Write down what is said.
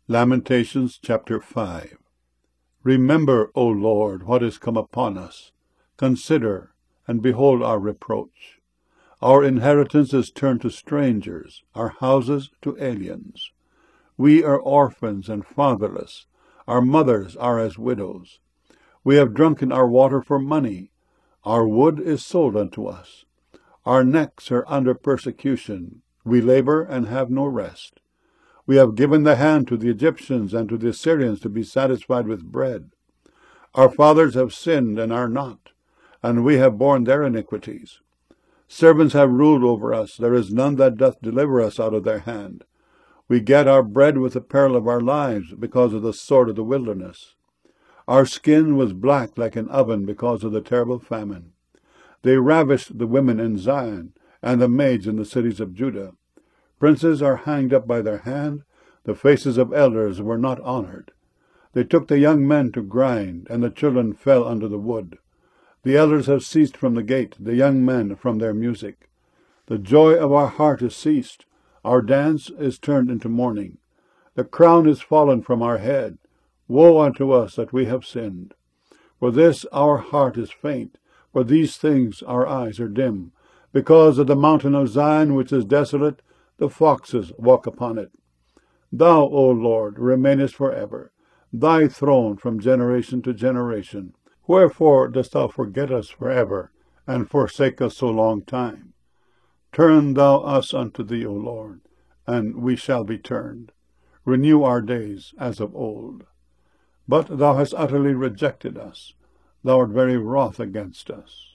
Lamentations chapter 5. Remember, O Lord, what is come upon us. Consider, and behold our reproach. Our inheritance is turned to strangers, our houses to aliens. We are orphans and fatherless. Our mothers are as widows. We have drunken our water for money. Our wood is sold unto us. Our necks are under persecution. We labor and have no rest. We have given the hand to the Egyptians and to the Assyrians to be satisfied with bread. Our fathers have sinned and are not, and we have borne their iniquities. Servants have ruled over us. There is none that doth deliver us out of their hand. We get our bread with the peril of our lives because of the sword of the wilderness. Our skin was black like an oven because of the terrible famine. They ravished the women in Zion and the maids in the cities of Judah. Princes are hanged up by their hand. The faces of elders were not honored. They took the young men to grind, and the children fell under the wood. The elders have ceased from the gate, the young men from their music. The joy of our heart is ceased. Our dance is turned into mourning. The crown is fallen from our head. Woe unto us that we have sinned. For this our heart is faint. For these things our eyes are dim. Because of the mountain of Zion which is desolate, the foxes walk upon it. Thou, O Lord, remainest forever, thy throne from generation to generation. Wherefore dost thou forget us forever, and forsake us so long time? Turn thou us unto thee, O Lord, and we shall be turned. Renew our days as of old. But thou hast utterly rejected us. Thou art very wroth against us.